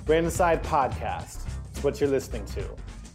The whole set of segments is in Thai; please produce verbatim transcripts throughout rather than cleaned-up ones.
Brain Inside Podcast. It's what you're listening to.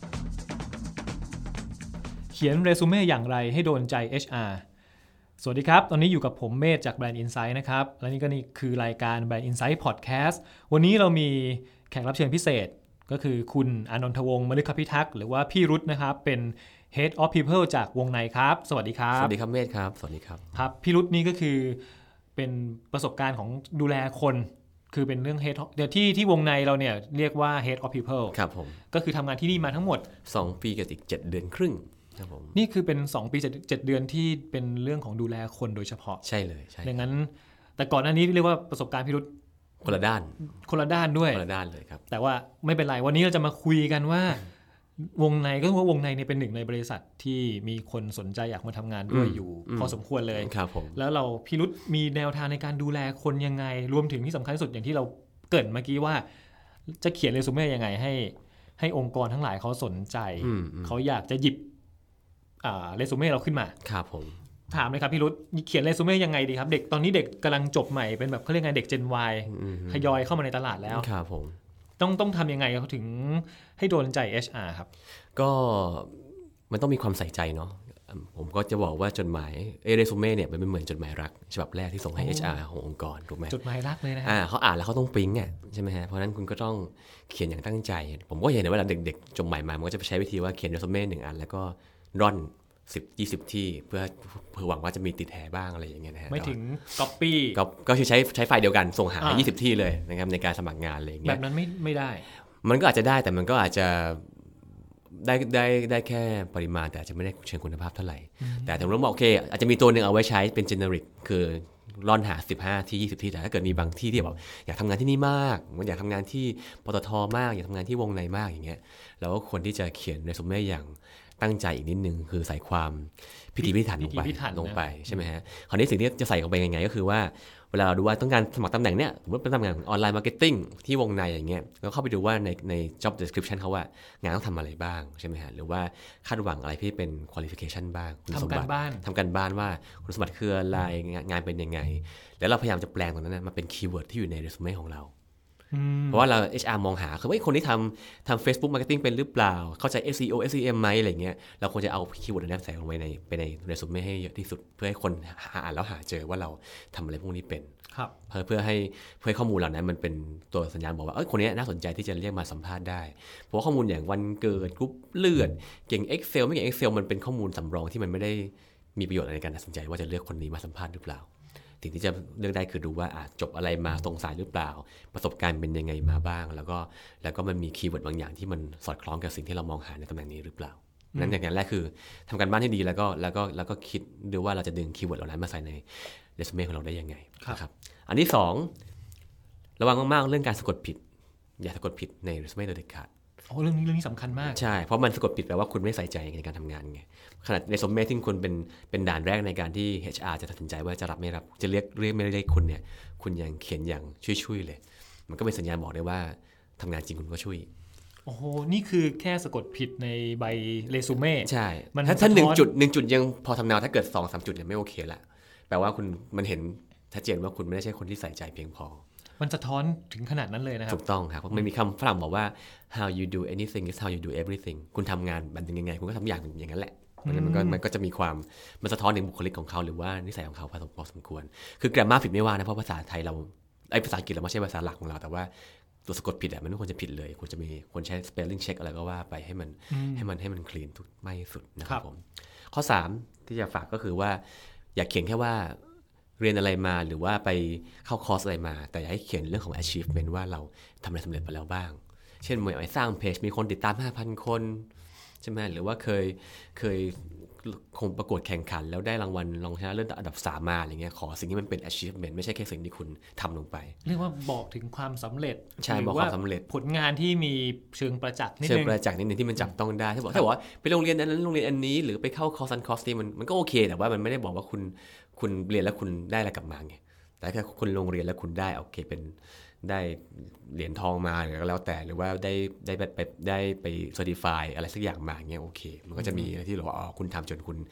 เขียนเรซูเม่อย่างไรให้โดนใจ เอช อาร์ สวัสดีครับตอนนี้อยู่กับผมเมธจาก Brand Insight นะครับและนี่ก็นี่คือรายการ Brand Insight Podcast วันนี้เรามีแขกรับเชิญพิเศษก็คือคุณอานนทวงศ์มฤคพิทักษ์หรือว่าพี่รุธนะครับเป็น Head of People จากวงในครับสวัสดีครับสวัสดีครับเมธครับสวัสดีครับครับพี่รุธนี่ก็คือเป็นประสบการณ์ของดูแลคนคือเป็นเรื่อง Head เดี๋ยวที่ที่วงในเราเนี่ยเรียกว่า Head of People ครับผมก็คือทำงานที่นี่มาทั้งหมดสองปีกับอีกเจ็ดเดือนครึ่งครับผมนี่คือเป็นสองปีเจ็ดเดือนที่เป็นเรื่องของดูแลคนโดยเฉพาะใช่เลยใช่ดังนั้นแต่ก่อนหน้านี้เรียกว่าประสบการณ์พี่รุธคนละด้านคนละด้านด้วยคนละด้านเลยครับแต่ว่าไม่เป็นไรวันนี้เราจะมาคุยกันว่าวงในก็คือว่าวงในเนี่ยเป็นหนึ่งในบริษัทที่มีคนสนใจอยากมาทำงานด้วยอยู่พอสมควรเลยครับผมแล้วเราพี่รุธมีแนวทางในการดูแลคนยังไงรวมถึงที่สำคัญที่สุดอย่างที่เราเกริ่นเมื่อกี้ว่าจะเขียนเรซูเม่ยังไงให้ให้องค์กรทั้งหลายเขาสนใจเขาอยากจะหยิบอ่าเรซูเม่เราขึ้นมาครับผมถามเลยครับพี่รุธเขียนเรซูเม่ยังไงดีครับเด็กตอนนี้เด็กกำลังจบใหม่เป็นแบบเขาเรียกไงเด็ก Gen Y ทยอยเข้ามาในตลาดแล้วครับผมต้องต้องทำยังไงเขาถึงให้โดนใจ เอช อาร์ ครับก็มันต้องมีความใส่ใจเนาะผมก็จะบอกว่าจดหมายเอเรซูเม่เนี่ยมันเป็นเหมือนจดหมายรักฉบับแรกที่ส่งให้ เอช อาร์ ขององค์กรถูกไหมจดหมายรักเลยนะอ่าเขาอ่านแล้วเขาต้องปิ๊งอ่ะใช่ไหมฮะเพราะนั้นคุณก็ต้องเขียนอย่างตั้งใจผมก็เห็นเวลาเด็กๆจบใหม่มามันก็จะใช้วิธีว่าเขียนเรซูเม่หนึ่งอันแล้วก็ร่อนสิบ ยี่สิบที่เพื่อเพื่อหวังว่าจะมีติดแถบ้างอะไรอย่างเงี้ยนะฮะไม่ถึง copy ก็ก็คือใช้ใช้ไฟล์เดียวกันส่งหายี่สิบที่เลยนะครับในการสมัครงานอะไรอย่างเงี้ยแบบนั้นไม่ไม่ได้มันก็อาจจะได้แต่มันก็อาจจะได้ได้ได้แค่ปริมาณแต่อาจจะไม่ได้เชิงคุณภาพเท่าไหร่แต่ถึงเราบอกโอเคอาจจะมีตัวหนึ่งเอาไว้ใช้เป็น generic คือร่อนหาสิบห้าที่ยี่สิบที่แต่ถ้าเกิดมีบางที่ที่แบบอยากทำงานที่นี่มากอยากทำงานที่ปตทมากอยากทำงานที่วงในมากอย่างเงี้ยแล้วก็คนที่จะเขียนเรซูเม่อย่างตั้งใจอีกนิดนึงคือใส่ความพิถีพิถันลงไปลงไปใช่ไหมฮะคราวนี้สิ่งที่จะใส่ลงไปยังไงก็คือว่าเวลาเราดูว่าต้องการสมัครตำแหน่งเนี้ยสมมติเป็นตำแหน่งออนไลน์มาร์เก็ตติ้งที่วงในอย่างเงี้ยเราเข้าไปดูว่าในใน job description เขาว่างานต้องทำอะไรบ้างใช่ไหมฮะหรือว่าคาดหวังอะไรที่เป็น qualification บ้างทำการบ้านทำการบ้านว่าคุณสมบัติคืออะไรงานเป็นยังไงแล้วเราพยายามจะแปลงตรงนั้นมาเป็นคีย์เวิร์ดที่อยู่ในเรซูเม่ของเราเพราะว่าเรา เอช อาร์ มองหาคือว่าคนที่ทำทำ Facebook Marketing เป็นหรือเปล่าเข้าใจ เอส อี โอ เอส อี เอ็ม ไหมอะไรเงี้ยเราควรจะเอาคีย์เวิร์ดนั้นใส่ลงไปในไปในเรซูเม่ให้เยอะที่สุดเพื่อให้คนอ่านแล้วหาเจอว่าเราทำอะไรพวกนี้เป็นเพื่อเพื่อให้เพื่อให้ข้อมูลเหล่านั้นมันเป็นตัวสัญญาณบอกว่าเออคนนี้น่าสนใจที่จะเรียกมาสัมภาษณ์ได้เพราะว่าข้อมูลอย่างวันเกิดกรุ๊ปเลือดเก่ง Excel ไม่เก่ง Excel มันเป็นข้อมูลสำรองที่มันไม่ได้มีประโยชน์ในการตัดสินใจว่าจะเลือกคนนี้มาสัมภาษณ์หรือเปล่าสิ่งที่จะเลือกได้คือดูว่าจบอะไรมาตรงสายหรือเปล่าประสบการณ์เป็นยังไงมาบ้างแล้วก็แล้วก็มันมีคีย์เวิร์ดบางอย่างที่มันสอดคล้องกับสิ่งที่เรามองหาในตำแหน่งนี้หรือเปล่านั้นอย่างแรกคือทำการบ้านให้ดีแล้วก็แล้วก็แล้วก็คิดดูว่าเราจะดึงคีย์เวิร์ดเหล่านั้นมาใส่ในเรซูเม่ของเราได้ยังไงนะครับอันที่สองระวังมากๆเรื่องการสะกดผิดอย่าสะกดผิดในเรซูเม่โดยเด็ดขาดโอ้เรื่องนี้เรื่องนี้สำคัญมากใช่เพราะมันสะกดผิดแปลว่าคุณไม่ใส่ใจในการทำงานไงขนาดในเรซูเม่ที่คุณเป็นเป็นด่านแรกในการที่ เอช อาร์ จะตัดสินใจว่าจะรับไม่รับจะเรียกเรียกไม่เรียกคุณเนี่ยคุณยังเขียนอย่างช่วยๆเลยมันก็เป็นสัญญาณบอกได้ว่าทำงานจริงคุณก็ช่วยโอ้โหนี่คือแค่สะกดผิดในใบเรซูเม่ใช่ถ้าถ้าหนึ่งจุดหนึ่งจุดยังพอทำแนวถ้าเกิด สองถึงสาม จุดเนี่ยไม่โอเคละแปลว่าคุณมันเห็นชัดเจนว่าคุณไม่ได้ใช่คนที่ใส่ใจเพียงพอมันสะท้อนถึงขนาดนั้นเลยนะครับถูกต้องครับเพราะมันมีคำฝรั่งบอกว่า how you do anything is how you do everything คุณทำงานมันเป็นยังไงคุณก็ทำอย่างอย่างนั้นแหละมันก็มันก็จะมีความมันสะท้อนถึงบุคลิกของเขาหรือว่านิสัยของเขาพอสมควรคือ grammar ผิดไม่ว่านะเพราะภาษาไทยเราไอ้ภาษาอังกฤษเราไม่ใช่ภาษาหลักของเราแต่ว่าตัวสะกดผิดอ่ะมันไม่ควรจะผิดเลยควรจะมีควรใช้ spelling check อะไรก็ว่าไปให้มันให้มันให้มัน clean ทุกไม่สุดนะครับผมข้อสามที่จะฝากก็คือว่าอย่าเขียนแค่ว่าเรียนอะไรมาหรือว่าไปเข้าคอร์สอะไรมาแต่อย่าให้เขียนเรื่องของ achievement ว่าเราทำอะไรสำเร็จไปแล้วบ้างเช่นเมื่อไปสร้างเพจมีคนติดตาม ห้าพัน คนใช่ไหมหรือว่าเคยเคยคงประกวดแข่งขันแล้วได้รางวัลรองชนะเลิศอันดับสามมาอะไรเงี้ยขอสิ่งที่มันเป็น achievement ไม่ใช่แค่สิ่งที่คุณทำลงไปเรียกว่าบอกถึงความสำเร็จใช่บอกความสำเร็จผลงานที่มีเชิงประจักษ์นิดนึงเชิงประจักษ์นิดนึงที่มันจับต้องได้ถ้าบอกถ้าบอกว่าไปโรงเรียนอันนั้นโรงเรียนอันนี้หรือไปเข้าคอร์สอันคอร์สนี้มันมันก็โอเคแต่ว่ามันไม่ได้บอกว่าคุณคุณเรียนแล้วคุณได้อะไรกลับมาไงแต่แค่คุณลงเรียนแล้วคุณได้โอเคเป็นได้เหรียญทองมาหรือแล้วแต่หรือว่าได้ได้ไปได้ไปเซอร์ติฟายอะไรสักอย่างมาเงี้ยโอเคมันก็จะมีอะไรที่เราอ๋อคุณทำจนคุณ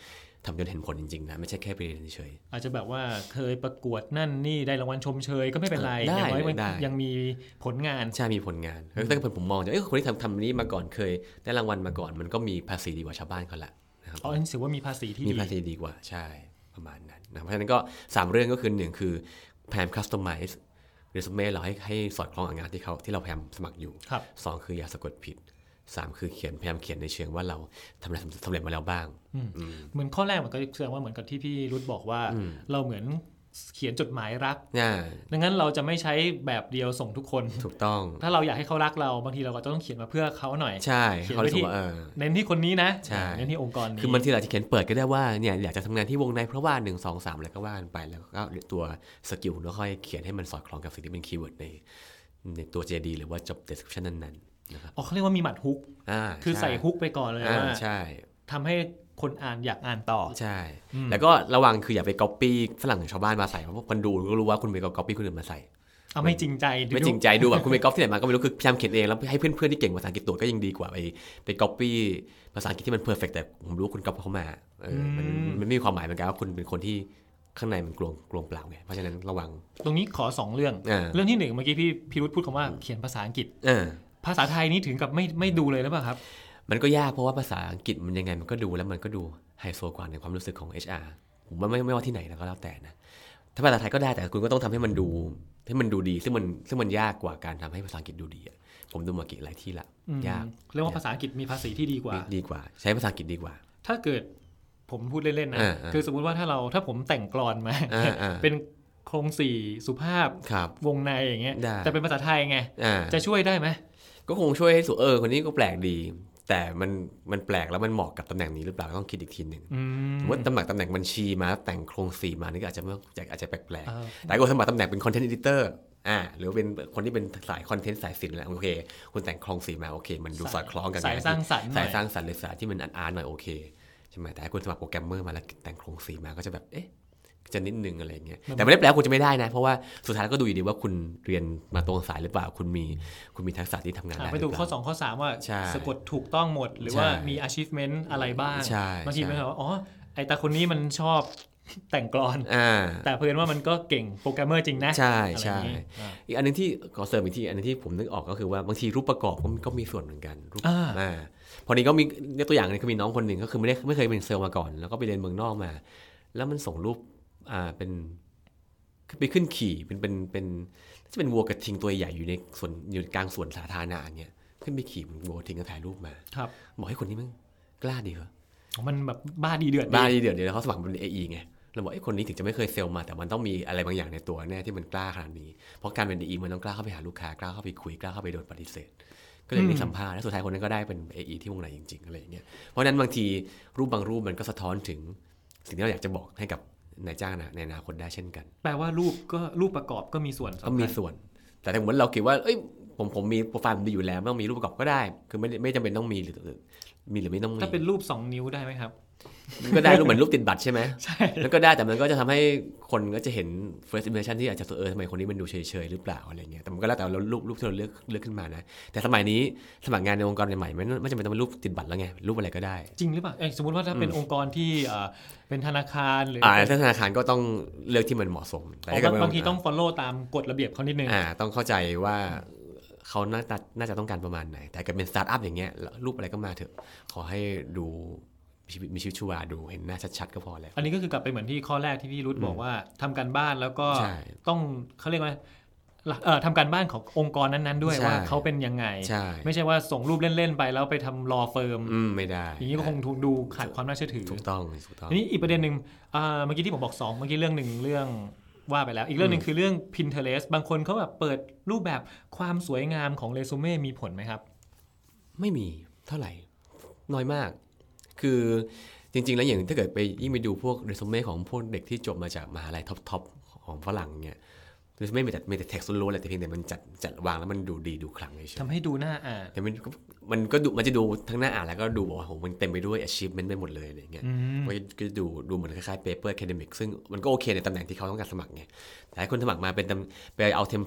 ทำจนเห็นผลจริงๆนะไม่ใช่แค่ไปเรียนเฉยอาจจะแบบว่าเคยประกวดนั่นนี่ได้รางวัลชมเชยก็ไม่เป็นไรอย่างน้อยมันยังมีผลงานใช่มีผลงานถ้าเกิดผมมองจะเอ้ยคนที่ทำทำนี้มาก่อนเคยได้รางวัลมาก่อนมันก็มีภาษีดีกว่าชาวบ้านเขาละนะครับอ๋ออันนี้ถือว่ามีภาษีที่ดีมีภาษีดีกว่าใช่ประมาณนั้นนะเพราะฉะนั้นก็สามเรื่องก็คือหนึ่งคือพยายาม customize resume เราให้ให้สอดคล้องกับงานที่เขาที่เราพยายามสมัครอยู่สองคืออย่าสะกดผิดสามคือเขียนพยายามเขียนในเชิงว่าเราทำอะไรสำเร็จมาแล้วบ้างเหมือนข้อแรกมันก็แสดงว่าเหมือนกับที่พี่รุตบอกว่าเราเหมือนเขียนจดหมายรักดังนั้นเราจะไม่ใช้แบบเดียวส่งทุกคนถูกต้องถ้าเราอยากให้เขารักเราบางทีเราก็ต้องเขียนมาเพื่อเขาหน่อยใช่เขียนไปที่เน้นที่คนนี้นะเน้นที่องค์กรนี้คือบางทีเราจะเขียนเปิดก็ได้ว่าเนี่ยอยากจะทำงานที่วงในเพราะว่าหนึ่ง สอง สามอะไรก็ว่าไปแล้วก็ตัวสกิลแล้วค่อยเขียนให้มันสอดคล้องกับสิ่งที่เป็นคีย์เวิร์ดในในตัว เจ ดี หรือว่า job description นั้นๆนะครับอ๋อเขาเรียกว่ามีหมัดฮุกคือใส่ฮุกไปก่อนเลยว่าใช่ทำให้คนอ่านอยากอ่านต่อใช่แล้วก็ระวังคืออย่าไป copy ฝรั่งชาวบ้านมาใส่เพราะคนดูก็รู้ว่าคุณไป copy คนอื่นมาใส่เอาไม่จริงใจไม่จริงใจดูแบบคุณไป copy ที่ไหนมาก็ไม่รู้คือพยายามเขียนเองแล้วให้เพื่อนๆที่เก่งภาษาอังกฤษตัวก็ยังดีกว่าไปไป copy ภาษาอังกฤษที่มัน perfect แต่ผมรู้คุณ copy เข้ามาเออมันมันไม่มีความหมายเหมือนกันว่าคุณเป็นคนที่ข้างในมันกลวงกลวงเปล่าไงเพราะฉะนั้นระวังตรงนี้ขอสองเรื่องเรื่องที่หนึ่งเมื่อกี้พี่พี่รุตพูดคำว่าเขียนภาษาอังกฤษภาษาไทยนี่ถึงกับไม่ไม่ดูเลยหรือเปล่าครับมันก็ยากเพราะว่าภาษาอังกฤษมันยังไงมันก็ดูแล้วมันก็ดูไฮโซกว่าในความรู้สึกของ เอช อาร์ ผมว่าไม่ไม่ว่าที่ไหนแล้วก็แล้วแต่นะถ้าภาษาไทยก็ได้แต่คุณก็ต้องทำให้มันดูให้มันดูดีซึ่งมันซึ่งมันยากกว่าการทำให้ภาษาอังกฤษดูดีผมดูมากี่หลายที่ละยากเรียกว่าภาษาอังกฤษมีภาษีที่ดีกว่าดีกว่าใช้ภาษาอังกฤษดีกว่าถ้าเกิดผมพูดเล่นๆนะคือสมมุติว่าถ้าเราถ้าผมแต่งกลอนมาเป็นโครงสี่สุภาพวงในอย่างเงี้ยแต่เป็นภาษาไทยไงจะช่วยได้ไหมก็คงช่วยให้สุเออคนนี้ก็แปลกดีแต่มันมันแปลกแล้วมันเหมาะกับตำแหน่งนี้หรือเปล่าต้องคิดอีกทีหนึ่งว่าตำแหน่งตำแหน่งบัญชีมาแต่งโครงสี่มานี่ก็อาจจะไม่อาจจะแปลกๆแต่ก็สมัครตำแหน่งเป็นคอนเทนต์เอดิเตอร์อ่าหรือเป็นคนที่เป็นสายคอนเทนต์สายศิลป์แหละโอเคคุณแต่งโครงสี่มาโอเคมันดูสอดคล้องกันสายสร้างสรรค์สายสร้างสรรค์เลยสายที่มันอาร์ตหน่อยโอเคใช่ไหมแต่คุณสมัครโปรแกรมเมอร์มาแล้วแต่งโครงสี่มาก็จะแบบเอ๊ะจะนิดนึงอะไรเงี้ยแต่ไม่ได้แปลว่าคุณจะไม่ได้นะเพราะว่าสุดท้ายก็ดูอยู่ดีว่าคุณเรียนมาตรงสายหรือเปล่าคุณมีคุณมีทักษะที่ทำงานได้ไปดูข้อสองข้อสามว่าสะกดถูกต้องหมดหรือว่ามี achievement อะไรบ้างบางทีมันแบบอ๋อไอ้ตาคนนี้มันชอบแต่งกลอนแต่เพื่อนว่ามันก็เก่งโปรแกรมเมอร์จริงนะใช่ใช่อีกอันนึงที่ขอเสริมอีกทีอันนึงที่ผมนึกออกก็คือว่าบางทีรูปประกอบก็มีส่วนเหมือนกันรูปอ่าพอนี้ก็มีตัวอย่างนึงคือมีน้องคนหนึ่งก็คือไม่ได้ไม่เคยเป็นเซลล์มาก่อนแล้วก็ไปเรียนเมืองนอกมาแล้วมันส่งรูปอ่าเป็นไปขึ้นขี่เป็นเป็นเป็นจะเป็นวัวกระทิงตัวใหญ่อยู่ในส่วนอยู่กลางสวนสาธารณะเงี้ยขึ้นไปขี่วัวกระทิงก็ถ่ายรูปมาครับบอกให้คนนี้มันกล้าดีเหรอมันแบบบ้าดีเดือดบ้าดีเดือดเดี๋ยวเขาสมัครเป็น เอ อี ไงเราบอกไอ้คนนี้ถึงจะไม่เคยเซลล์มาแต่มันต้องมีอะไรบางอย่างในตัวแน่ที่มันกล้าขนาดนี้เพราะการเป็น เอ อี มันต้องกล้าเข้าไปหาลูกค้ากล้าเข้าไปคุยกล้าเข้าไปโดนปฏิเสธก็เลยได้สัมภาษณ์และสุดท้ายคนนั้นก็ได้เป็น เอ อี ที่วงในจริงๆอะไรอย่างเงี้ยเพราะนั้นบางทีรูปบางรูปมันก็สะท้อนถึงสิ่งที่เราอยากจะบอกให้กับนายจ้างนะในอนาคตได้เช่นกันแปลว่ารูปก็รูปประกอบก็มีส่วนก็มีส่วนแต่ถ้าเหมือนเราคิดว่าเอ้ยผมผมมีโปรไฟล์มันดีอยู่แล้วไม่ต้องมีรูปประกอบก็ได้คือไม่ไม่จำเป็นต้องมีหรือมีหรือไม่ต้องมีถ้าเป็นรูปสองนิ้วได้ไหมครับก็ได้รูปเหมือนรูปติดบัตรใช่ไหมใช่แล้วก็ได้แต่มันก็จะทำให้คนก็จะเห็น first impression ที่อาจจะเออทำไมคนนี้มันดูเฉยๆหรือเปล่าอะไรเงี้ยแต่มันก็แล้วแต่เรารูปรูปที่เราเลือกเลือกขึ้นมานะแต่สมัยนี้สมัครงานในองค์กรใหม่ๆไม่ไม่จำเป็นต้องเป็นรูปติดบัตรแล้วไงรูปอะไรก็ได้จริงหรือเปล่าสมมติว่าถ้าเป็นองค์กรที่เป็นธนาคารหรืออ่าถ้าธนาคารก็ต้องเลือกที่มันเหมาะสมแต่บางทีต้อง follow ตามกฎระเบียบเขานิดนึงอ่าต้องเข้าใจว่าเขาน่าจะน่าจะต้องการประมาณไหนแต่ถ้าเป็นสตาร์ทอัพอย่างเงี้ยรูปอะไรก็มาเถอะขอให้ดูมีชีวิตชีวาดูเห็นหน้าชัดๆก็พอแล้วอันนี้ก็คือกลับไปเหมือนที่ข้อแรกที่พี่รุตบอกว่าทำการบ้านแล้วก็ต้องเขาเรียกว่าเอ่อทำการบ้านขององค์กรนั้นๆด้วยว่าเขาเป็นยังไงไม่ใช่ว่าส่งรูปเล่นๆไปแล้วไปทำรอเฟิร์มไม่ได้อย่างนี้ก็คงดูขาดความน่าเชื่อถือถูกต้องถูกต้องทีนี้อีกประเด็นนึงเมื่อกี้ที่ผมบอกสองเมื่อกี้เรื่องนึงเรื่องว่าไปแล้วอีกเรื่องนึงคือเรื่อง Pinterest บางคนเขาแบบเปิดรูปแบบความสวยงามของเรซูเม่มีผลไหมครับไม่มีเท่าไหร่น้อยมากคือจริงๆแล้วอย่างถ้าเกิดไปยิ่งไปดูพวกเรซูเม่ของพวกเด็กที่จบมาจากมหาลัยท็อปๆของฝรั่งเนี่ยเรซูเม่มีแต่มีแต่เท็กซ์ล้วนๆเลยแต่เพียงแต่มันจัดจัดวางแล้วมันดูดีดูขลังเฉยๆทำให้ดูน่าอ่านแต่มันมันก็ดูมันจะดูทั้งหน้าอ่านแล้วก็ดูบอกว่าโหมันเต็มไปด้วย achievement ไปหมดเลยอะไรเงี้ยก็ดูดูเหมือนคล้ายๆ paper academic ซึ่งมันก็โอเคในตำแหน่งที่เขาต้องการสมัครไงแต่ให้คนสมัครมาเป็นไปเอาเทมเพลตที่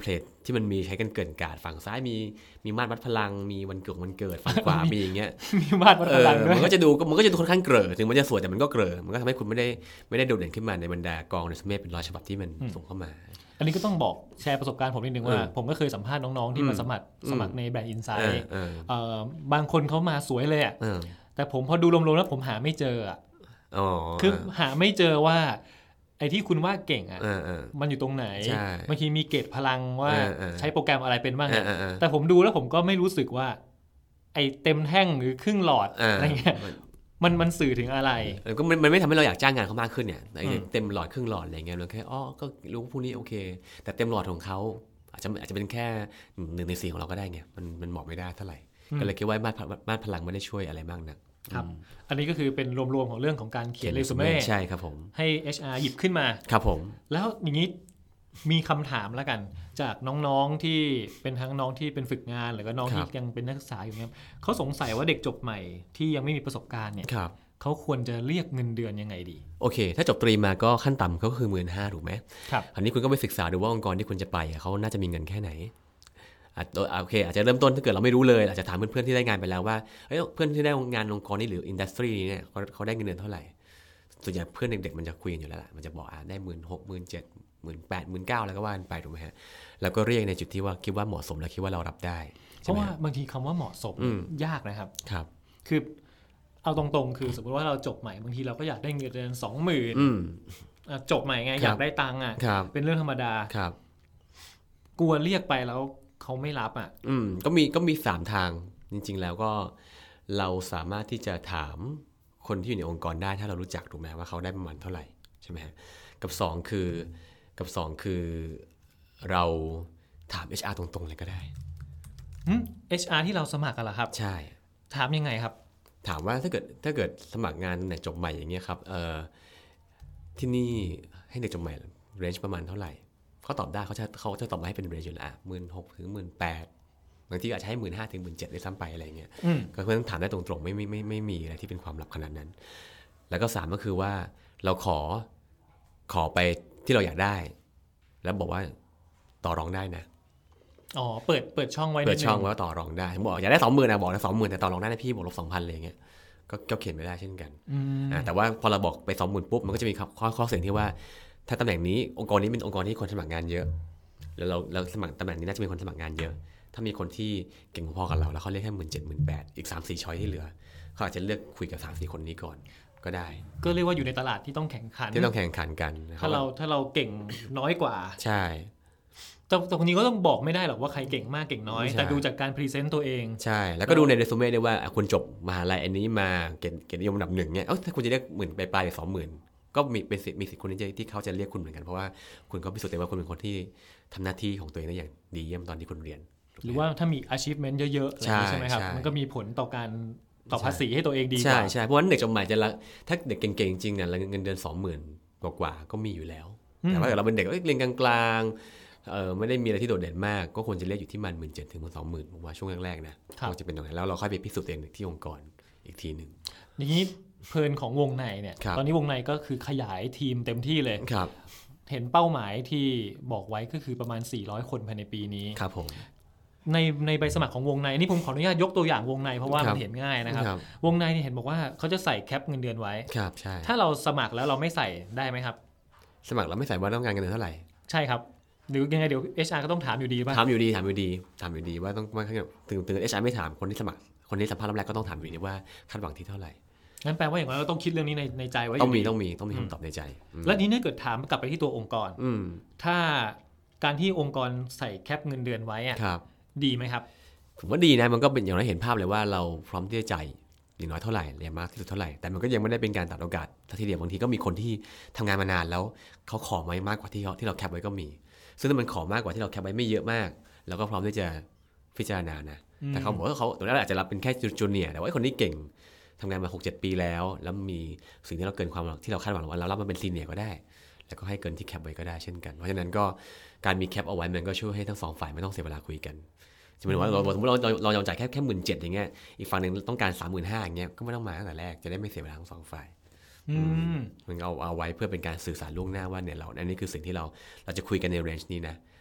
ที่มันมีใช้กันเกินกาดฝั่งซ้ายมีมีมาตรวัดพลังมีวันเกิดวันเกิดฝั่งขวา มีอย่างเงี้ยมีมาตรวัดพลังด้วยมันก็จะดูมันก็จะดูค่อนข้างเกร่อถึงมันจะสวยแต่มันก็เกร่อมันก็ทำให้คุณไม่ได้ไม่ได้โดดเด่นขึ้นมาในบรรดากองเรซูเม่เป็นร้อยฉบับที่มันส่งเข้ามาอันนี้ก็ต้องบอกแชร์ประสบการณ์ผมนิดนึงว่าผมก็เคยสัมภาษณ์น้องๆที่มาสมัครสมัครในแบรนด์ Insight บางคนเขามาสวยเลยอ่ะแต่ผมพอดูรวมๆแล้วผมหาไม่เจออ่ะคือหาไม่เจอว่าไอ้ที่คุณว่าเก่งอ่ะมันอยู่ตรงไหนบางทีมีเกจพลังว่าใช้โปรแกรมอะไรเป็นบ้างแต่ผมดูแล้วผมก็ไม่รู้สึกว่าไอ้เต็มแท่งหรือครึ่งหลอดอะไรเงี้ยมันมันสื่อถึงอะไรก็มันมันไม่ทำให้เราอยากจ้างงานเขามากขึ้นเนี่ยเต็มหลอดครึ่งหลอดอะไรเงี้ยเราแค่อ๋อก็รู้พวกนี้โอเคแต่เต็มหลอดของเขาอาจจะอาจจะเป็นแค่หนึ่งในสี่ของเราก็ได้ไงมันมันบอกไม่ได้เท่าไหร่ก็เลยคิดว่ามาตรมาตรพลังไม่ได้ช่วยอะไรมากนักครับอันนี้ก็คือเป็นรวมๆของเรื่องของการเขียนเรซูเม่ใช่ครับผมให้ เอช อาร์ หยิบขึ้นมาครับผมแล้วอย่างนี้มีคำถามแล้วกันจากน้องๆที่เป็นทั้งน้องที่เป็นฝึกงานหรือก็น้องที่ยังเป็นนักศึกษาอยู่เนี่ยเขาสงสัยว่าเด็กจบใหม่ที่ยังไม่มีประสบการณ์เนี่ยเขาควรจะเรียกเงินเดือนยังไงดีโอเคถ้าจบตรีมาก็ขั้นต่ำก็คือหมื่นห้าถูกไหมครับอันนี้คุณก็ไปศึกษาดูว่าองค์กรที่คุณจะไปเขาน่าจะมีเงินแค่ไหนโอเคอาจจะเริ่มต้นถ้าเกิดเราไม่รู้เลยอาจจะถามเพื่อนๆที่ได้งานไปแล้วว่าเฮ้ยเพื่อนที่ได้งานองค์กรนี้หรืออินดัสทรีนี้เนี่ยเขาเขาได้เงินเดือนเท่าไหร่ส่วนใหญ่เพื่อนเด็กๆมันจะคุยกันอยู่แล้วล่ะมันจะบอกอ่าได้หมื่นหกหมื่นเจ็ดหมื่นแปดหมื่นเก้าแล้วก็ว่ากันไปถูกไหมฮะแล้วก็เรียกในจุดที่ว่าคิดว่าเหมาะสมและคิดว่าเรารับได้เพราะว่าบางทีคำว่าเหมาะสมยากนะครับครับคือเอาตรงๆคือสมมติว่าเราจบใหม่บางทีเราก็อยากได้เงินเดือนสองหมื่นจบใหม่ไงอยากได้ตังค์อ่ะเป็นเรื่องธรรมดาครับกลัวเรียกไปแล้วเขาไม่รับอ่ะอืมก็มีก็มีสามทางจริงๆแล้วก็เราสามารถที่จะถามคนที่อยู่ในองค์กรได้ถ้าเรารู้จักถูกไหมว่าเขาได้ประมาณเท่าไหร่ใช่ไหมกับสองคือกับสองคือเราถาม เอช อาร์ ตรงๆเลยก็ได้อืม เอช อาร์ ที่เราสมัครกันเหรอครับใช่ถามยังไงครับถามว่าถ้าเกิดถ้าเกิดสมัครงานในจบใหม่อย่างเงี้ยครับเอ่อที่นี่ให้เด็กจบใหม่เรนจ์ประมาณเท่าไหร่เขาตอบได้เขาจะเขาจะตอบมาให้เป็นเรนจ์อยู่แล้วหมื่นหกถึงหมื่นแปดบางทีอาจจะให้หมื่นห้าถึงหมื่นเจ็ดได้ซ้ำไปอะไรเงี้ยก็เพื่อนถามได้ตรงๆไม่ไม่ไม่ไม่มีอะไรที่เป็นความลับขนาดนั้นแล้วก็สามก็คือว่าเราขอขอไปที่เราอยากได้แล้วบอกว่าต่อรองได้นะอ๋อเปิดเปิดช่องไว้เปิดช่องไว้ว่าต่อรองได้บอกอยากได้สองหมื่นนะบอกนะสองหมื่นแต่ต่อรองได้นะพี่บวกลบสองพันอะไรเงี้ยก็ก็เขียนไม่ได้เช่นกันแต่ว่าพอเราบอกไปสองหมื่นปุ๊บมันก็จะมีข้อข้อเสียงที่ว่าถ้าตำแหน่งนี้องค์กรนี้เป็นองค์กรที่คนสมัครงานเยอะแล้วเราเราสมัครตำแหน่งนี้น่าจะมีคนสมัครงานเยอะถ้ามีคนที่เก่งพอกับเราแล้วเขาเรียกแค่หมื่นเจ็ดหมื่นแปดอีกสามสี่ช้อยที่เหลือเขาอาจจะเลือกคุยกับสามสี่คนนี้ก่อนก็ได้ก็เรียกว่าอยู่ในตลาดที่ต้องแข่งขันที่ต้องแข่งขันกันถ้าเราถ้าเราเก่งน้อยกว่าใช่แต่ตรงนี้ก็ต้องบอกไม่ได้หรอกว่าใครเก่งมากเก่งน้อยแต่ดูจากการพรีเซนต์ตัวเองใช่แล้วก็ดูในเรซูเม่ด้วยว่าคุณจบมหาลัยอันนี้มาเกรดเกรดนิยมอันดับหนึ่งเนี่ยเอ้าถ้าคุณจะเรียกหมื่นไปปลายหรือสองหมื่นก็มีเป็นสิทธิ์มีสิทธิ์คนที่เขาจะเรียกคุณเหมือนกันเพราะว่าคุณก็พิสูจน์ตัวว่าคุณเป็นคนที่ทำหน้าที่ของตัวเองได้อย่างดีเยี่ยมตอนที่คุณเรียนหรือว่าถ้ามี achievement เยอะๆใช่ไหมครับมันก็มีผลต่อการต่อภาษีให้ตัวเองดีกว่าใช่ใช่เพราะว่าเด็กจบใหม่จะถ้าเด็กเก่งๆจริงเนี่ยเงินเดือนสองหมื่นกว่าๆก็มีอยู่แล้วแต่ว่าเราเป็นเด็กเรียนกลางๆเออไม่ได้มีอะไรที่โดดเด่นมากก็ควรจะเรียกอยู่ที่มันหมื่นเจ็ดถึงสองหมื่นผมว่าช่วงแรกๆนะควรจะเป็นตรงนั้นแล้วเราค่อยไปพิสูจน์เองที่องค์กรอีกทีหนึ่งนี้เพลินของวงในเนี่ยตอนนี้วงในก็คือขยายทีมเต็มที่เลยเห็นเป้าหมายที่บอกไว้ก็คือประมาณสี่ร้อยคนภายในปีนี้ครับผมในในใบสมัครของวงในนี่ผมขออนุญาตยกตัวอย่างวงในเพราะว่ามันเห็นง่ายนะครับวงในนี่เห็นบอกว่าเขาจะใส่แคปเงินเดือนไว้ครับใช่ถ้าเราสมัครแล้วเราไม่ใส่ได้ไหมครับสมัครแล้วไม่ใส่ว่าต้องการเงินเดือนเท่าไหร่ใช่ครับหรือยังไงเดี๋ยว เอช อาร์ ก็ต้องถามอยู่ดีป่ะถามอยู่ดีถามอยู่ดีถามอยู่ดีว่าต้องว่าถึงถึง เอช อาร์ ไม่ถามคนที่สมัครคนที่สัมภาษณ์รอบแรกก็ต้องถามอยู่ดีว่าคาดหวังที่เท่าไหร่งั้นแปลว่าอย่างไรเราต้องคิดเรื่องนี้ในในใจไว้ต้องมีต้องมีต้องมีคำตอบในใจแล้วนี้ถ้าเกิดถามกลับไปที่ตัวองค์กรถ้าการที่องค์กรใส่แคปเงินเดือนไว้อะดีไหมครับผมว่าดีนะมันก็เป็นอย่างไรเห็นภาพเลยว่าเราพร้อมที่จะจ่ายอย่างน้อยเท่าไหร่อย่างมากที่สุดเท่าไหร่แต่มันก็ยังไม่ได้เป็นการตัดโอกาสทีเดียวบางทีก็มีคนที่ทำงานมานานแล้วเขาขอไว้มากกว่าที่ที่เราแคปไว้ก็มีซึ่งถ้ามันขอมากกว่าที่เราแคปไว้ไม่เยอะมากแล้วก็พร้อมที่จะพิจารณานะแต่เขาบอกว่าเขาตรงนั้นอาจจะรับเป็นแค่จูเนียร์แต่ว่าคนนี้เก่งทำงานมา หกเจ็ด ปีแล้วแล้วมีสิ่งที่เราเกินความที่เราคาดหวังว่าเรารับมาเป็นซีเนียร์ก็ได้แล้วก็ให้เกินที่แคปไว้ก็ได้เช่นกันเพราะฉะนั้นก็การมีแคปเอาไว้มันก็ช่วยให้ทั้งสองฝ่ายไม่ต้องเสียเวลาคุยกันสมมติว่าเราสมมติเราเรายอมจ่ายแค่แค่หมื่นเจ็ดอย่างเงี้ยอีกฝั่งนึงต้องการสามหมื่นห้าอย่างเงี้ยก็ไม่ต้องมาตั้งแต่แรกจะได้ไม่เสียเวลาทั้งสองฝ่ายมันเอาเอาไว้เพื่อเป็นการสื่อสารล่วงหน้าว่าเนี่ยเราอันนี้คือสิ่งที่เราเราจะคุยกันในเรนจ์นี้นะ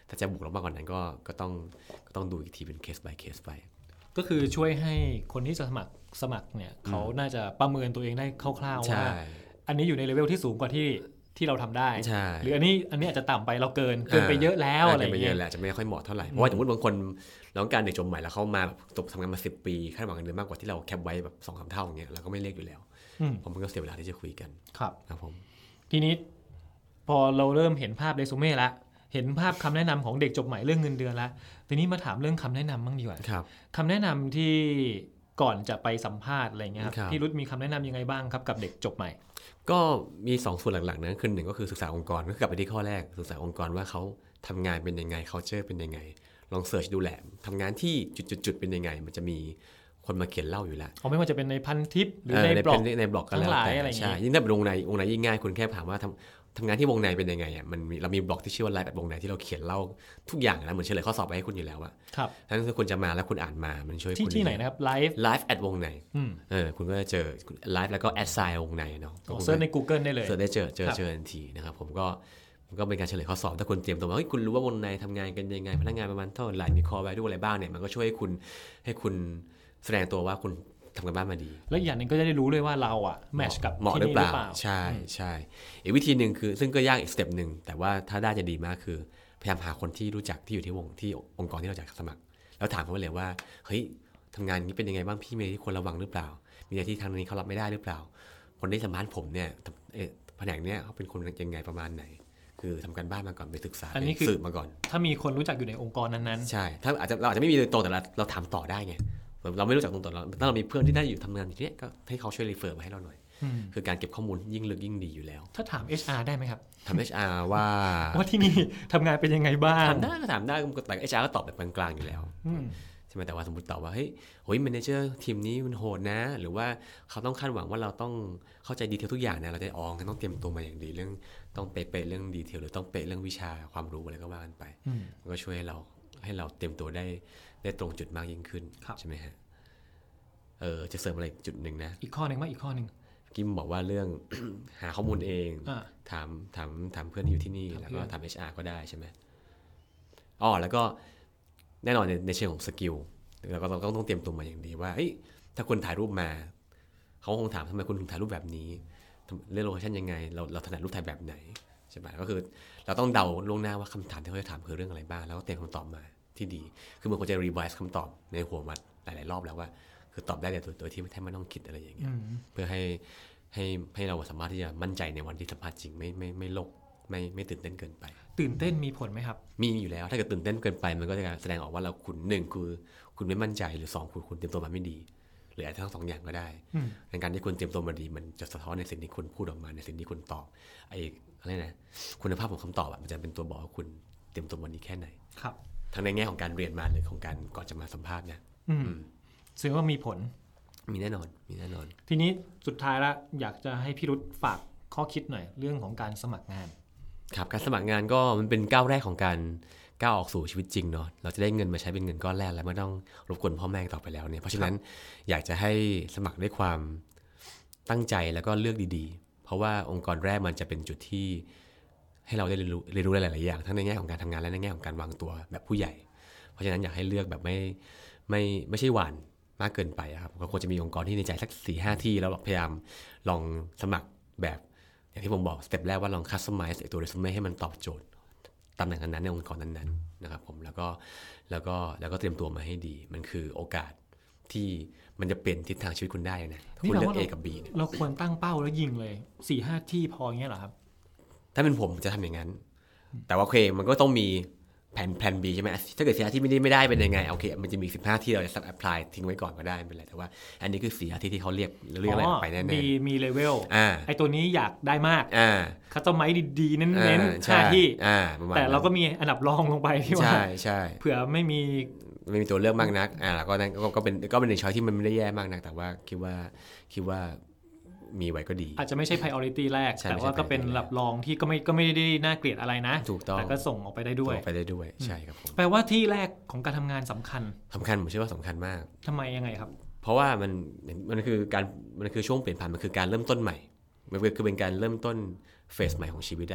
ถ้าจะบวกลบมากกว่านั้นก็ก็ต้องก็ต้องดูอีกทีเป็นเคส by เคสไปก็คือช่วยให้คนที่จะสมัครสมัครเนี่ยเขาน่าจะประเมินตัวเองได้คร่าวๆว่าอันนี้อยู่ในเลเวลที่สูงกว่าที่ที่เราทำได้หรืออันนี้อันนี้อาจจะต่ำไปเราเกินเกินไปเยอะแล้วอะไรอย่างเงี้ยแหละจะไม่ค่อยเหมาะเท่าไหร่เพราะว่าสมมติบางคนเราต้องการเด็กจบใหม่แล้วเข้ามาจบทำงานมาสิบปีคาดหวังเงินเดือนมากกว่าที่เราแคปไว้แบบ สองถึงสาม เท่าอย่างเงี้ยเราก็ไม่เรียกอยู่แล้วเพราะมันก็เสียเวลาที่จะคุยกันครับครับผมทีนี้พอเราเริ่มเห็นภาพเรซูเม่ละเห็นภาพคำแนะนำของเด็กจบใหม่เรื่องเงินเดือนละทีนี้มาถามเรื่องคำแนะนำบ้างดีกว่าคำแนะนำที่ก่อนจะไปสัมภาษณ์อะไรเงี้ยครับพี่รุธมีคำแนะนำยังไงบ้างครับกับเด็กจบใหม่ก็มีสองส่วนหลักๆนะคือหนึ่งก็คือศึกษาองค์กรก็กลับไปที่ข้อแรกศึกษาองค์กรว่าเขาทำงานเป็นยังไง culture เป็นยังไงลองเสิร์ชดูแหละทำงานที่จุดๆเป็นยังไงมันจะมีคนมาเขียนเล่าอยู่แล้วไม่ว่าจะเป็นในพันทิปหรือในบล็อกในบล็อกก็แล้วแต่ใช่ยิ่งถ้าเป็นวงในวงในยิ่งง่ายคุณแค่ถามว่าทำทำงานที่วงในเป็นยังไงอ่ะมันเรามีบล็อกที่ชื่อว่าไลฟ์แอดวงในที่เราเขียนเล่าทุกอย่างนะเหมือนเฉลยข้อสอบไปให้คุณอยู่แล้วอะครับทั้งที่คุณจะมาแล้วคุณอ่านมามันช่วยคุณที่ไหนนะครับไลฟ์ไลฟ์แอดวงในเออคุณก็จะเจอไลฟ์แล้วก็แอดไซน์วงในเนาะเซิร์ชใน Google ได้เลยเซิร์ชได้เจอเจอเจอทันทีนะครับผมก็ก็เป็นการเฉลยข้อสอบถ้าคุณเตรียมตัวว่าเฮ้ยคุณรู้ว่าวงในทำงานกันยังไงพนักงานประมาณเท่าไหร่มีคอ value อะไรบ้างเนี่ยมันก็ช่วยให้คุณให้คุณแสดงตัวว่าคุณทำกันบ้านมาดีและอย่างนึงก็จะได้รู้เลยว่าเราอ่ะแมทช์กับเหมาะหรือเปล่าใช่ใช่อีกวิธีหนึ่งคือซึ่งก็ยากอีกสเต็ปหนึ่งแต่ว่าถ้าได้จะดีมากคือพยายามหาคนที่รู้จักที่อยู่ที่วงที่องค์กรที่เราจะสมัครแล้วถามเขาเลยว่าเฮ้ยทำงานนี้เป็นยังไงบ้างพี่มีที่ควรระวังหรือเปล่ามีอะไรที่ทางนี้เขารับไม่ได้หรือเปล่าคนที่สัมภาษณ์ผมเนี่ยแผนกเนี้ยเขาเป็นคนยังไงประมาณไหนคือทำการบ้านมาก่อนไปศึกษาสืบมาก่อนถ้ามีคนรู้จักอยู่ในองค์กรนั้นๆใช่ถ้าอาจจะเราอาจจะไม่มีโดยตรงแต่เราถามต่อได้ไงเราไม่รู้จักตรงๆเราถ้าเรามีเพื่อนที่ได้อยู่ทำงานที่นี้ก็ให้เขาช่วยรีเฟอร์มาให้เราหน่อยคือการเก็บข้อมูลยิ่งลึกยิ่งดีอยู่แล้วถ้าถาม เอช อาร์ ได้ไหมครับถาม เอช อาร์ ว่าว่าที่นี่ทำงานเป็นยังไงบ้างถามได้ก็ถามได้แต่ เอช อาร์ ก็ตอบแบบกลางๆอยู่แล้วใช่ไหมแต่ว่าสมมติตอบว่าเฮ้ยโอ้ยแมเนเจอร์ทีมนี้มันโหดนะหรือว่าเขาต้องคาดหวังว่าเราต้องเข้าใจดีเทลทุกอย่างนะเราจะอ๋อต้องเตรียมตัวมาอย่างดีเรื่องต้องเป๊ะๆเรื่องดีเทลหรือต้องเป๊ะเรื่องวิชาความรู้อะไรก็ว่ากันไปก็ช่วยให้เราให้เราเตรียมตัวได้ได้ตรงจุดมากยิ่งขึ้นใช่ไหมฮะเออจะเสริมอะไรจุดหนึ่งนะอีกข้อหนึ่งว่าอีกข้อหนึ่งกิมบอกว่าเรื่อง หาข้อมูลเองถามถามถามเพื่อนที่อยู่ที่นี่แล้วก็ถาม เอช อาร์ ก็ได้ใช่ไหมอ๋อแล้วก็แน่นอนในในเชิงของสกิลเราก็ต้องต้องเตรียมตัวมาอย่างดีว่าถ้าคุณถ่ายรูปมาเขาคงถามทำไมคุณถึงถ่ายรูปแบบนี้เลือกโลเคชั่นยังไงเราเราถนัดรูปถ่ายแบบไหนใช่ไหมก็คือเราต้องเดาล่วงหน้าว่าคำถามที่เขาจะถามคือเรื่องอะไรบ้างแล้วก็เตรียมคำตอบมาที่ดีคือมันควรจะรีไวซ์คำตอบในหัวมาหลายๆรอบแล้วว่าคือตอบได้แต่โดยที่แทบไม่ต้องคิดอะไรอย่างเงี้ยเพื่อให้ให้ให้เราสามารถที่จะมั่นใจในวันที่สัมภาษณ์จริงไม่ไม่ไม่โลกไม่ไม่ตื่นเต้นเกินไปตื่นเต้นมีผลไหมครับมีอยู่แล้วถ้าเกิดตื่นเต้นเกินไปมันก็จะแสดงออกว่าเราคุณหนึ่งคือคุณไม่มั่นใจหรือสองคุณคุณเตรียมตัวมาไม่ดีหรืออาจจะทั้งสองอย่างก็ได้ในการที่คุณเตรียมตัวมาดีมันจะสะท้อนในสิ่งที่คุณพูดออกมาในสิ่งที่คุณตอบไอ้อะไรนะคุณภาพของคำตอบมันจะเป็นตัวบอกว่าคุณเตรียมตัวมาดีแค่ไหนครับทั้งในแง่ของการเรียนมาหรือของการก่อนจะมาสัมภาษณ์เนี่ยซึ่งว่ามีผลมีแน่นอนมีแน่นอนทีนี้สุดท้ายละอยากจะให้พี่รุธฝากข้อคิดหน่อยเรื่องของการสมัครงานครับการสมัครงานก็มันเป็นก้าวแรกของการก้าวออกสู่ชีวิตจริงเนาะเราจะได้เงินมาใช้เป็นเงินก้อนแรกแล้วไม่ต้องรบกวนพ่อแม่ต่อไปแล้วเนี่ยเพราะฉะนั้นอยากจะให้สมัครด้วยความตั้งใจแล้วก็เลือกดีๆเพราะว่าองค์กรแรกมันจะเป็นจุดที่ให้เราได้เรียนรู้เรียนรู้หลายๆอย่างทั้งในแง่ของการทำงานและในแง่ของการวางตัวแบบผู้ใหญ่เพราะฉะนั้นอยากให้เลือกแบบไม่ไม่ไม่ใช่หวานมากเกินไปครับก็ควรจะมีองค์กรที่ในใจสัก สี่ห้า ที่แล้วพยายามลองสมัครแบบอย่างที่ผมบอกสเต็ปแรกว่าลองคัสตอมไมซ์ตัวเรซูเม่ให้มันตอบโจทย์ตำแหน่งนั้นๆในองค์กรนั้นๆนะครับผมแล้วก็แล้วก็แล้วก็เตรียมตัวมาให้ดีมันคือโอกาสที่มันจะเปลี่ยนทิศทางชีวิตคุณได้นะคุณเลือก A กับ B เนี่ยเราควรตั้งเป้าแล้วยิงเลย สี่ห้า ที่พออย่างเงี้ยเหรอครับถ้าเป็นผมจะทำอย่างนั้นแต่ว่าโอเคมันก็ต้องมีแผนแผน B ใช่ไหมถ้าเกิดสี่ห้าที่ไม่ได้ไม่ได้เป็นยังไงโอเคมันจะมีสิบห้าที่เราจะสับแอพพลายทิ้งไว้ก่อนก็ได้ไม่เป็นไรแต่ว่าอันนี้คือสี่ห้าที่ที่เขาเรียกเรียกอะไรไปแน่ๆมีมีเลเวลไอ้ตัวนี้อยากได้มากคัสตอมไมซ์ดีๆเน้นๆห้าที่แต่เราก็มีอันดับรองลงไปที่ว่าเผื่อไม่มีไม่มีตัวเลือกมากนักอ่าก็นั่นก็เป็นก็เป็นหนึ่งช้อยที่มันไม่ได้แย่มากนักแต่ว่าคิดว่าคิดว่ามีไว้ก็ดีอาจจะไม่ใช่ priority แรกแต่ว่าก็เป็นระดับรองที่ก็ไม่ก็ไม่ได้น่าเกลียดอะไรนะแต่ก็ส่งออกไปได้ด้วยออกไปได้ด้วยใช่ครับผมแปลว่าที่แรกของการทำงานสำคัญสำคัญผมเชื่อว่าสำคัญมากทำไมยังไงครับเพราะว่ามันมันคือการมันคือช่วงเปลี่ยนผ่านมันคือการเริ่มต้นใหม่มันคือเป็นการเริ่มต้นเฟสใหม่ของชีวิตอะ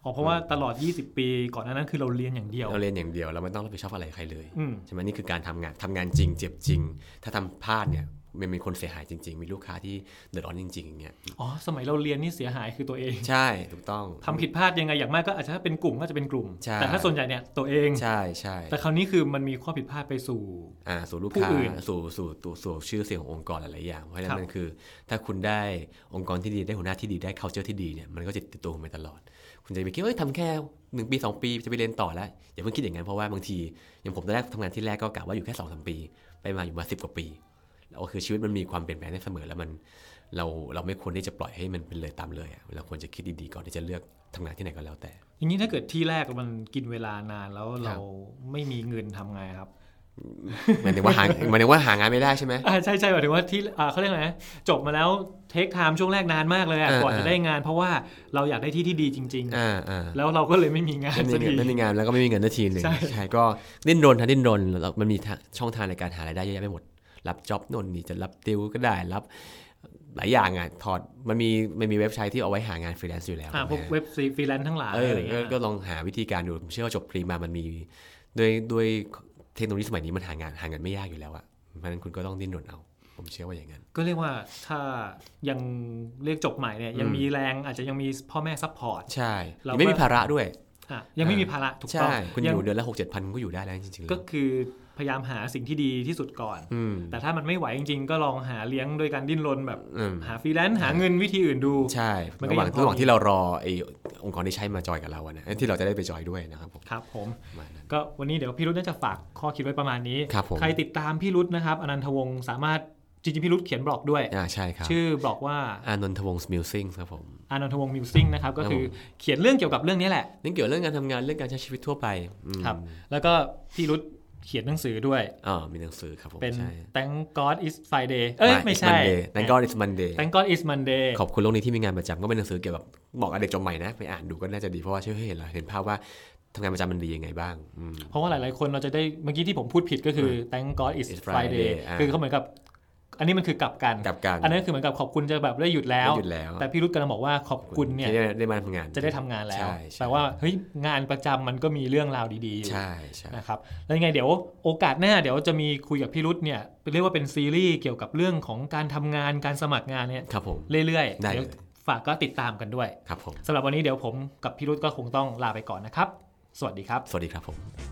อ๋อเพราะว่าตลอดยี่สิบปีก่อนหน้านั้นคือเราเรียนอย่างเดียวเราเรียนอย่างเดียวเราไม่ต้องรับผิดชอบอะไรใครเลยอืมใช่ไหมนี่คือการทำงานทำงานจริงเจ็บจริงถ้าทำพลาดเนี่ยมันมีคนเสียหายจริงๆมีลูกค้าที่เดือดร้อนจริงๆอย่างเงี้ยอ๋อสมัยเราเรียนนี่เสียหายคือตัวเองใช่ถูกต้องทำผิดพลาดยังไงอย่างมากก็อาจจะถ้าเป็นกลุ่มก็จะเป็นกลุ่มแต่ถ้าส่วนใหญ่เนี่ยตัวเองใช่ใช่แต่คราวนี้คือมันมีข้อผิดพลาดไปสู่อ่าสู่ลูกค้าสู่สู่สู่สู่ชื่อเสียงขององค์กรหลายๆอย่างเพราะฉะนั้นมันคือถ้าคุณได้องค์กรที่ดีได้หัวหน้าที่ดีได้ culture ที่ดีเนี่ยมันก็จะติดตัวคุณไปตลอดคุณจะไปคิดว่าทำแค่หนึ่งปีสองปีจะไปเรียนต่อแล้วอย่าเพิ่งคิดอย่างนั้นเพราะว่าบางทีอย่างผมตอนแรกทำงานที่แรกก็กะว่าอยู่แค่ สองถึงสาม ปีไปมาอยู่มาสิบกว่าปีแล้วคือชีวิตมันมีความเปลี่ยนแปลงได้เสมอแล้วมันเราเราไม่ควรที่จะปล่อยให้มันเป็นเลยตามเลยเราควรจะคิดดีๆก่อนที่จะเลือกทำงานที่ไหนก็แล้วแต่อย่างนี้ถ้าเกิดที่แรกมันกินเวลานานแล้วเราไม่มีเงินทำไงครับหมายถึงว่าหาหมายถึงว่าหางานไม่ได้ใช่ไหมอ่าใช่ใช่หมายถึงว่าที่อ่าเขาเรียกไงจบมาแล้วเทคไทม์ช่วงแรกนานมากเลยอ่ะก่อนจะได้งานเพราะว่าเราอยากได้ที่ที่ดีจริงๆแล้วเราก็เลยไม่มีงานสักทีไม่มีงานแล้วก็ไม่มีเงินสักทีนึงใช่ก็ดิ้นรนทั้งดิ้นรนแล้วมันมีช่องทางในการหารายได้เยอะแยะไปหมดรับจ็อบโน่นนี่จะรับดิวก็ได้รับหลายอย่างอ่ะถอดมันมีมันมีเว็บไซต์ที่เอาไว้หางานฟรีแลนซ์อยู่แล้วอ่าพวกเว็บฟรีแลนซ์ทั้งหลายอะไรเงี้ยก็ลองหาวิธีการดูผมเชื่อว่าจบปริญญามันมีด้วยด้วยเทคโนโลยีสมัยนี้มันหางานหางานไม่ยากอยู่แล้วอ่ะเพราะฉะนั้นคุณก็ต้องดิ้นรนเอาผมเชื่อว่าอย่างนั้นก็เรียกว่าถ้ายังเรียกจบใหม่เนี่ยยังมีแรงอาจจะยังมีพ่อแม่ซัพพอร์ตใช่ไม่มีภาระด้วยยังไม่มีภาระถูกต้องใช่คุณอยู่เดือนละ หกเจ็ดพัน ก็อยู่ได้แล้วจริงๆก็คือพยายามหาสิ่งที่ดีที่สุดก่อนแต่ถ้ามันไม่ไหวจริงๆก็ลองหาเลี้ยงโดยการดิ้นรนแบบหาฟรีแลนซ์หาเงินวิธีอื่นดูใช่ระหว่างระหว่างที่เรารอไอ้องค์กรที่ใช้มาจอยกับเราอะนะที่เราจะได้ไปจอยด้วยนะครับผมครับผมก็วันนี้เดี๋ยวพี่รุธน่าจะฝากข้อคิดไว้ประมาณนี้ใครติดตามพี่รุธนะครับอนันทวงศ์สามารถจริงๆพี่รุธเขียนบล็อกด้วยอ่าใช่ครับชื่อบล็อกว่าอานนทวงศ์มิวสิ่งครับผมอานนทวงศ์มิวสิ่งนะครับก็คือเขียนเรื่องเกี่ยวกับเรื่องนี้แหละเรื่องเกี่ยวกับเรื่องการทำงานเรื่องการใช้ชีวิตทั่วไปครับแล้วก็พี่รุธเขียนหนังสือด้วยอ๋อมีหนังสือครับผมเป็น Thank God is Friday เอ้ยไม่ใช่ Thank God is Monday Thank God is Monday ขอบคุณโลกนี้ที่มีงานประจำก็เป็นหนังสือเกี่ยวกับเหมาะกับเด็กจบใหม่นะไปอ่านดูก็น่าจะดีเพราะว่าเชื่อให้เห็นเราเห็นภาพว่าทำงานประจำมันดียังไงบ้างเพราะว่าหลายๆคนเราจะได้เมื่อกี้ที่ผมพูดผิดก็คือ Thank God is Friday คือเขาเหมือนกับอันนี้มันคือกลับกันอันนั้นคือเหมือนกับขอบคุณจะแบบได้หยุดแล้วแต่พี่รุธกำลังบอกว่าขอบคุณเนี่ยได้มาทำงานจะได้ทำงานแล้วแปลว่าเฮ้ยงานประจำมันก็มีเรื่องราวดีๆอยู่นะครับแล้วยังไงเดี๋ยวโอกาสหน้าเดี๋ยวจะมีคุยกับพี่รุธเนี่ยเรียกว่าเป็นซีรีส์เกี่ยวกับเรื่องของการทำงานการสมัครงานเนี่ยเรื่อยๆเดี๋ยวฝากก็ติดตามกันด้วยสำหรับวันนี้เดี๋ยวผมกับพี่รุธก็คงต้องลาไปก่อนนะครับสวัสดีครับสวัสดีครับผม